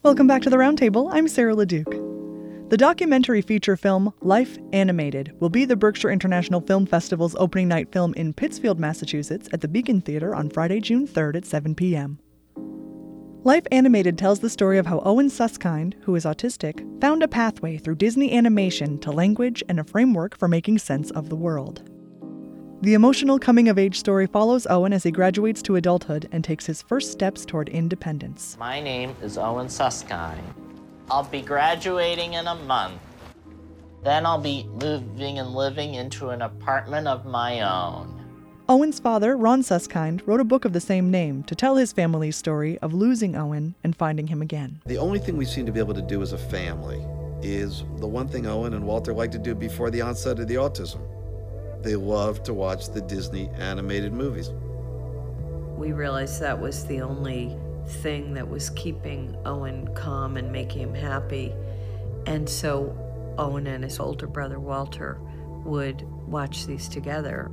Welcome back to the Roundtable. I'm Sarah LeDuc. The documentary feature film Life Animated will be the Berkshire International Film Festival's opening night film in Pittsfield, Massachusetts at the Beacon Theater on Friday, June 3rd at 7 p.m. Life Animated tells the story of how Owen Suskind, who is autistic, found a pathway through Disney animation to language and a framework for making sense of the world. The emotional coming-of-age story follows Owen as he graduates to adulthood and takes his first steps toward independence. My name is Owen Suskind. I'll be graduating in a month. Then I'll be moving and living into an apartment of my own. Owen's father, Ron Suskind, wrote a book of the same name to tell his family's story of losing Owen and finding him again. The only thing we seem to be able to do as a family is the one thing Owen and Walter liked to do before the onset of the autism. They loved to watch the Disney animated movies. We realized that was the only thing that was keeping Owen calm and making him happy. And so Owen and his older brother Walter would watch these together.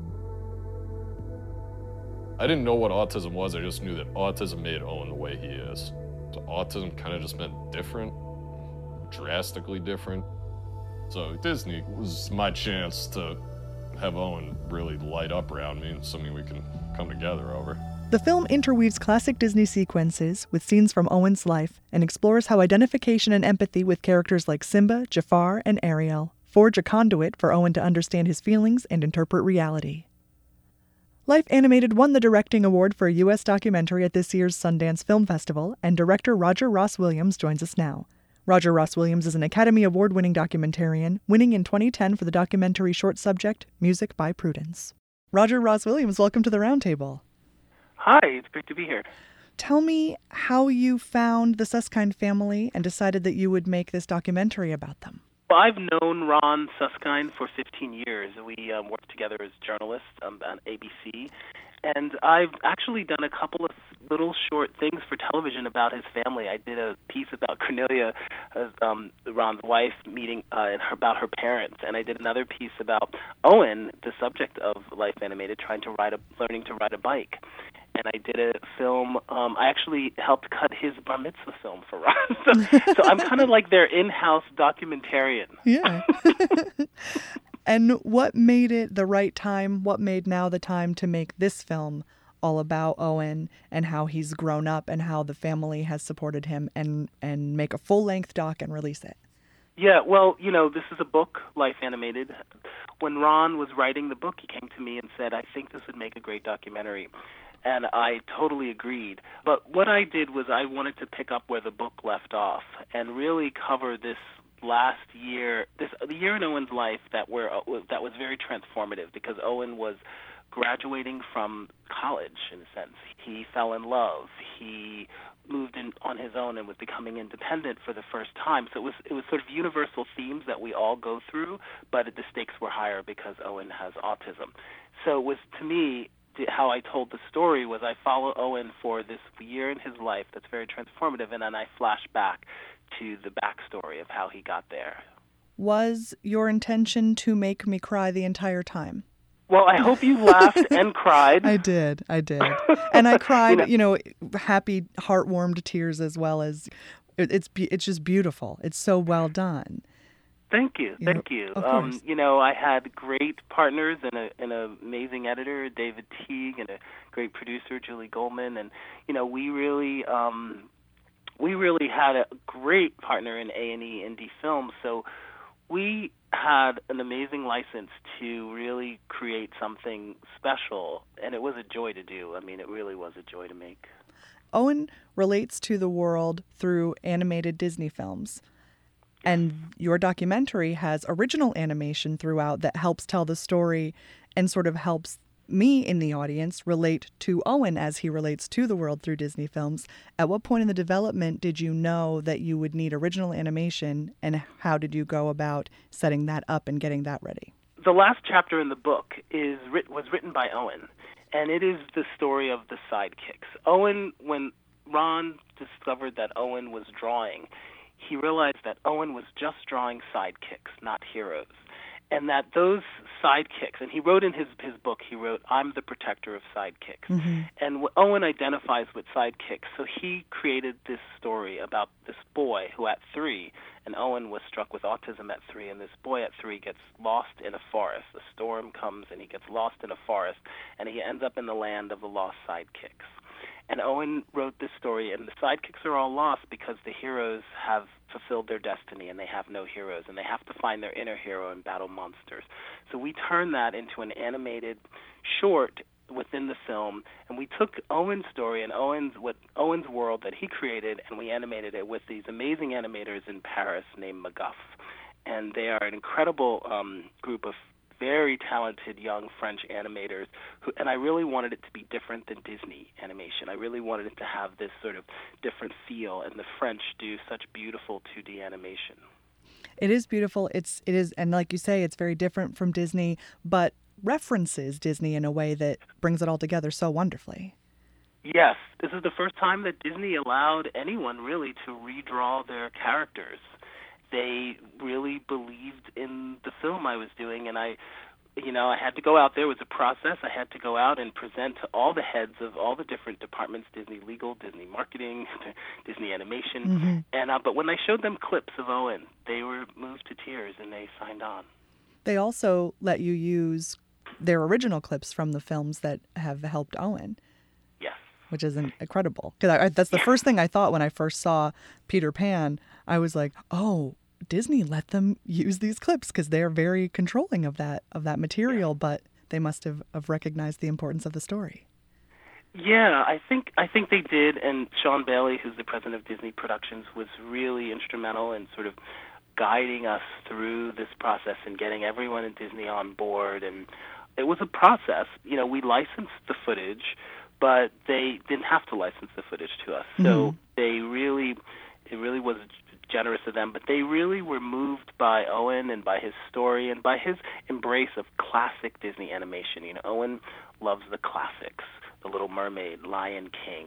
I didn't know what autism was, I just knew that autism made Owen the way he is. So autism kind of just meant different, drastically different. So Disney was my chance to have Owen really light up around me and something we can come together over. The film interweaves classic Disney sequences with scenes from Owen's life and explores how identification and empathy with characters like Simba, Jafar, and Ariel forge a conduit for Owen to understand his feelings and interpret reality. Life Animated won the Directing Award for a U.S. documentary at this year's Sundance Film Festival, and director Roger Ross Williams joins us now. Roger Ross Williams is an Academy Award-winning documentarian, winning in 2010 for the documentary short subject, Music by Prudence. Roger Ross Williams, welcome to the Roundtable. Hi, it's great to be here. Tell me how you found the Suskind family and decided that you would make this documentary about them. Well, I've known Ron Suskind for 15 years. We worked together as journalists on ABC, and I've actually done a couple of little short things for television about his family. I did a piece about Cornelia, Ron's wife, meeting about her parents, and I did another piece about Owen, the subject of Life Animated, learning to ride a bike. And I did a film, I actually helped cut his bar mitzvah film for Ron. So I'm kind of like their in-house documentarian. Yeah. And what made it the right time, what made now the time to make this film all about Owen and how he's grown up and how the family has supported him and make a full-length doc and release it? Yeah, well, this is a book, Life Animated. When Ron was writing the book, he came to me and said, I think this would make a great documentary. And I totally agreed. But what I did was I wanted to pick up where the book left off and really cover this last year, the year in Owen's life that was very transformative because Owen was graduating from college, in a sense. He fell in love. He moved in on his own and was becoming independent for the first time. So it was sort of universal themes that we all go through, but the stakes were higher because Owen has autism. So it was, to me, how I told the story was I follow Owen for this year in his life that's very transformative, and then I flash back to the backstory of how he got there. Was your intention to make me cry the entire time? Well, I hope you laughed and cried. I did. And I cried, happy, heart-warmed tears as well as it's just beautiful. It's so well done. Thank you. Of course. I had great partners and an amazing editor, David Teague, and a great producer, Julie Goldman, and we really had a great partner in A&E Indie Films. So we had an amazing license to really create something special, and it was a joy to do. I mean, it really was a joy to make. Owen relates to the world through animated Disney films. And your documentary has original animation throughout that helps tell the story and sort of helps me in the audience relate to Owen as he relates to the world through Disney films. At what point in the development did you know that you would need original animation, and how did you go about setting that up and getting that ready? The last chapter in the book was written by Owen, and it is the story of the sidekicks. Owen, when Ron discovered that Owen was drawing, he realized that Owen was just drawing sidekicks, not heroes. and that those sidekicks, and he wrote in his book, he wrote, "I'm the protector of sidekicks." Mm-hmm. And Owen identifies with sidekicks, so he created this story about this boy who at 3, and Owen was struck with autism at 3, and this boy at 3 gets lost in a forest. A storm comes, and he gets lost in a forest, and he ends up in the land of the lost sidekicks. And Owen wrote this story, and the sidekicks are all lost because the heroes have fulfilled their destiny, and they have no heroes, and they have to find their inner hero and battle monsters. So we turned that into an animated short within the film, and we took Owen's story and Owen's world that he created, and we animated it with these amazing animators in Paris named McGuff. And they are an incredible group of very talented young French animators and I really wanted it to be different than Disney animation. I really wanted it to have this sort of different feel, and the French do such beautiful 2D animation. It is beautiful. It is, and like you say, it's very different from Disney, but references Disney in a way that brings it all together so wonderfully. Yes, this is the first time that Disney allowed anyone really to redraw their characters. They really believed in the film I was doing, and I had to go out. There was a process. I had to go out and present to all the heads of all the different departments: Disney Legal, Disney Marketing, Disney Animation. Mm-hmm. And but when I showed them clips of Owen, they were moved to tears and they signed on. They also let you use their original clips from the films that have helped Owen. Yes. Which is incredible. Because that's the first thing I thought when I first saw Peter Pan. I was like, oh, Disney let them use these clips because they're very controlling of that material, but they must have recognized the importance of the story. Yeah, I think they did, and Sean Bailey, who's the president of Disney Productions, was really instrumental in sort of guiding us through this process and getting everyone at Disney on board. And it was a process. We licensed the footage, but they didn't have to license the footage to us. So it really was generous of them, but they really were moved by Owen and by his story and by his embrace of classic Disney animation. Owen loves the classics, The Little Mermaid, Lion King,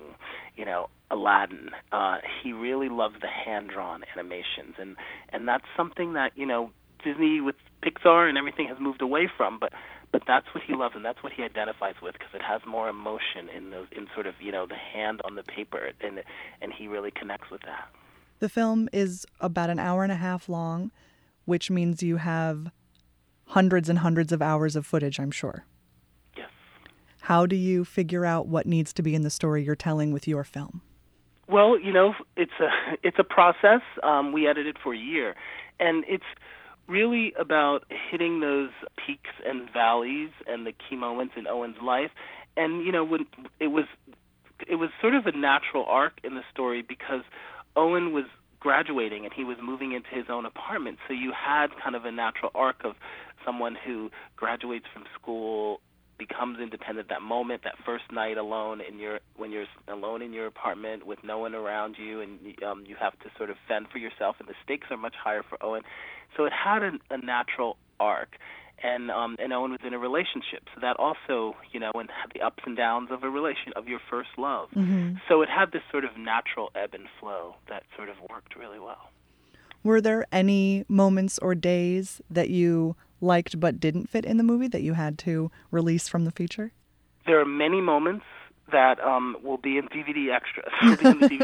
Aladdin. He really loves the hand-drawn animations, and that's something that, Disney with Pixar and everything has moved away from, but that's what he loves, and that's what he identifies with, because it has more emotion in sort of, the hand on the paper, and he really connects with that. The film is about an hour and a half long, which means you have hundreds and hundreds of hours of footage, I'm sure. Yes. How do you figure out what needs to be in the story you're telling with your film? Well, it's a process. We edited for a year, and it's really about hitting those peaks and valleys and the key moments in Owen's life. And when it was sort of a natural arc in the story because Owen was graduating and he was moving into his own apartment, so you had kind of a natural arc of someone who graduates from school, becomes independent, that moment, that first night alone when you're alone in your apartment with no one around you, and you have to sort of fend for yourself, and the stakes are much higher for Owen. So it had a natural arc. And Owen was in a relationship, so that also, and had the ups and downs of of your first love. Mm-hmm. So it had this sort of natural ebb and flow that sort of worked really well. Were there any moments or days that you liked but didn't fit in the movie that you had to release from the feature? There are many moments that will be in DVD extras. Will be in the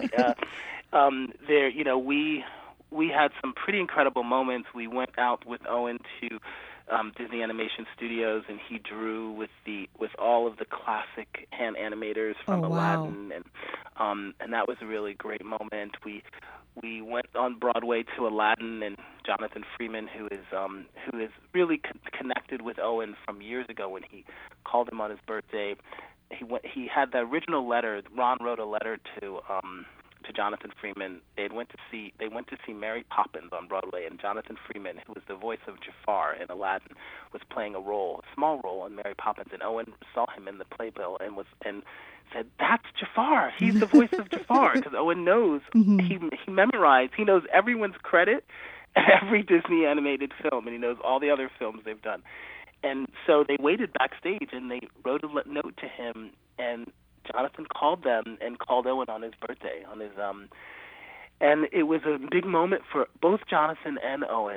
DVD. We had some pretty incredible moments. We went out with Owen to Disney Animation Studios, and he drew with all of the classic hand animators from Aladdin, and that was a really great moment. We went on Broadway to Aladdin, and Jonathan Freeman, who is really connected with Owen from years ago when he called him on his birthday. He had the original letter. Ron wrote a letter to Jonathan Freeman. They went to see Mary Poppins on Broadway, and Jonathan Freeman, who was the voice of Jafar in Aladdin, was playing a small role in Mary Poppins, and Owen saw him in the playbill and said, "That's Jafar. He's the voice of Jafar," because Owen knows he memorized. He knows everyone's credit at every Disney animated film, and he knows all the other films they've done. And so they waited backstage, and they wrote a note to him, and Jonathan called them and called Owen on his birthday, and it was a big moment for both Jonathan and Owen.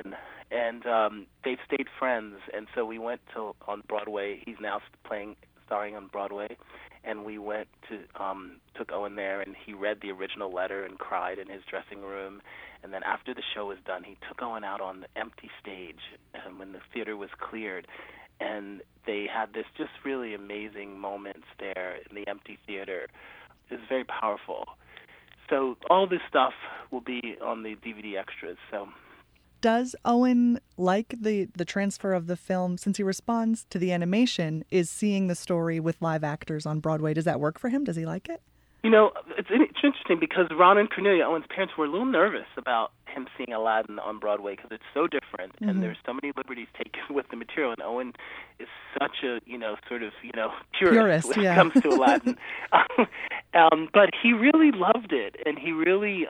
And they've stayed friends, and so we went on Broadway. He's now starring on Broadway, and we went to took Owen there, and he read the original letter and cried in his dressing room. And then after the show was done, he took Owen out on the empty stage when the theater was cleared, and they had this just really amazing moments there in the empty theater. It was very powerful. So all this stuff will be on the DVD extras. So. Does Owen like the transfer of the film, since he responds to the animation, is seeing the story with live actors on Broadway? Does that work for him? Does he like it? You know, it's interesting because Ron and Cornelia, Owen's parents, were a little nervous about him seeing Aladdin on Broadway because it's so different, and there's so many liberties taken with the material, and Owen is such a, purist when it comes to Aladdin. But he really loved it, and he really,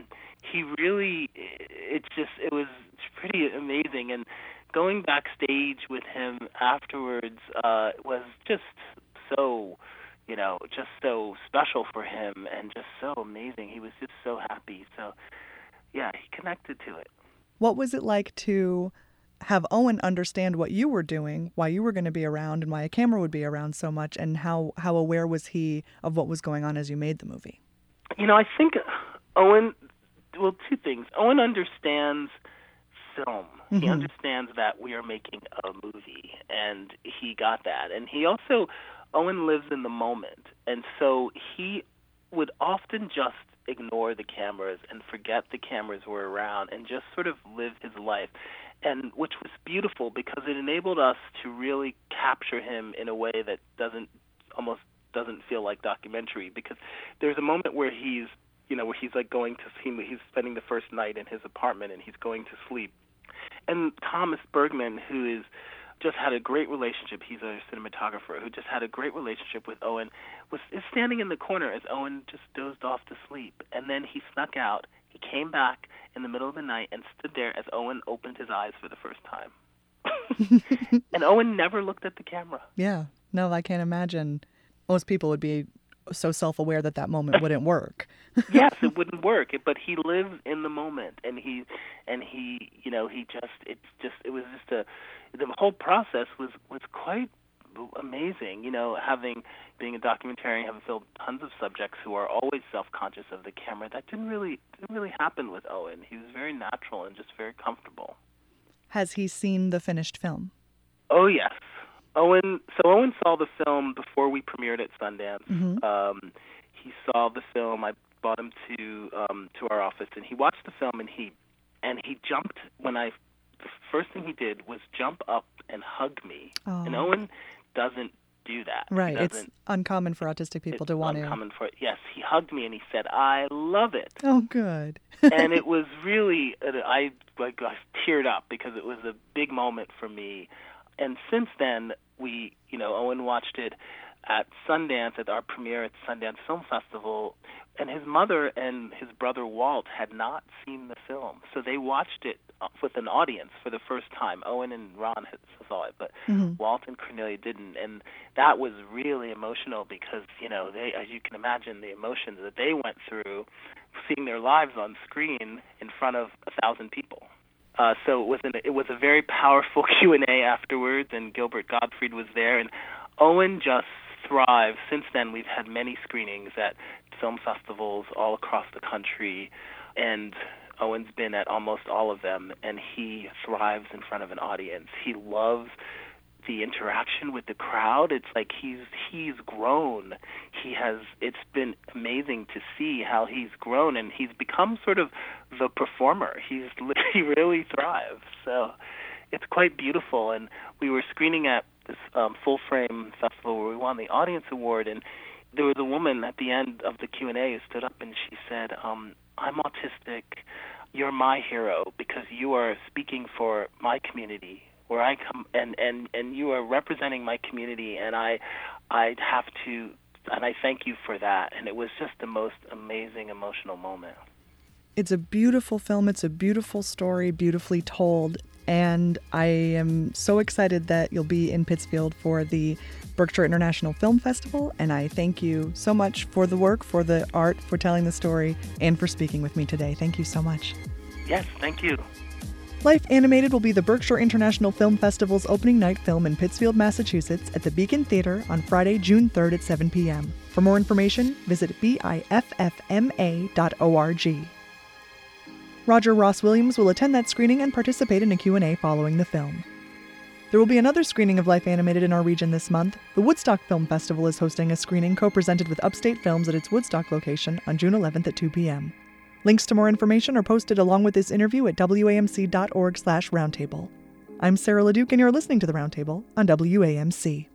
it was pretty amazing. And going backstage with him afterwards was just so, just so special for him and just so amazing. He was just so happy. So, yeah, he connected to it. What was it like to have Owen understand what you were doing, why you were going to be around, and why a camera would be around so much, and how aware was he of what was going on as you made the movie? I think Owen... Well, two things. Owen understands film. He understands that we are making a movie, and he got that. And Owen lives in the moment, and so he would often just ignore the cameras and forget the cameras were around and just sort of live his life, and which was beautiful because it enabled us to really capture him in a way that almost doesn't feel like documentary, because there's a moment where he's like he's spending the first night in his apartment and he's going to sleep. And Thomas Bergman, who is just had a great relationship, he's a cinematographer who just had a great relationship with Owen, is standing in the corner as Owen just dozed off to sleep. And then he snuck out, he came back in the middle of the night and stood there as Owen opened his eyes for the first time. And Owen never looked at the camera. Yeah, no, I can't imagine. Most people would be so self-aware that moment wouldn't work. Yes, it wouldn't work. But he lives in the moment, and the whole process was quite amazing. Being a documentarian, having filmed tons of subjects who are always self-conscious of the camera, that didn't really happen with Owen. He was very natural and just very comfortable. Has he seen the finished film? Oh yes. Owen saw the film before we premiered at Sundance. He saw the film. I brought him to our office, and he watched the film, and he jumped the first thing he did was jump up and hug me. Oh. And Owen doesn't do that. Right, it's uncommon for autistic people to want to. Yes, he hugged me and he said, "I love it." Oh, good. And it was really, I teared up because it was a big moment for me. And since then, Owen watched it at Sundance, at our premiere at Sundance Film Festival, and his mother and his brother Walt had not seen the film. So they watched it with an audience for the first time. Owen and Ron saw it, but Walt and Cornelia didn't. And that was really emotional because, they, as you can imagine, the emotions that they went through seeing their lives on screen in front of 1,000 people. So it was a very powerful Q&A afterwards, and Gilbert Gottfried was there, and Owen just thrived. Since then, we've had many screenings at film festivals all across the country, and Owen's been at almost all of them, and he thrives in front of an audience. He loves the interaction with the crowd. It's like he's grown. It's been amazing to see how he's grown, and he's become sort of the performer. He really thrives. So it's quite beautiful. And we were screening at this Full Frame Festival where we won the Audience Award, and there was a woman at the end of the Q&A who stood up and she said, "I'm autistic. You're my hero because you are speaking for my community where I come, and you are representing my community, and I have to, and I thank you for that." And it was just the most amazing emotional moment. It's a beautiful film. It's a beautiful story, beautifully told. And I am so excited that you'll be in Pittsfield for the Berkshire International Film Festival. And I thank you so much for the work, for the art, for telling the story, and for speaking with me today. Thank you so much. Yes, thank you. Life Animated will be the Berkshire International Film Festival's opening night film in Pittsfield, Massachusetts at the Beacon Theater on Friday, June 3rd at 7 p.m. For more information, visit biffma.org. Roger Ross Williams will attend that screening and participate in a Q&A following the film. There will be another screening of Life Animated in our region this month. The Woodstock Film Festival is hosting a screening co-presented with Upstate Films at its Woodstock location on June 11th at 2 p.m. Links to more information are posted along with this interview at wamc.org/roundtable. I'm Sarah LeDuc, and you're listening to The Roundtable on WAMC.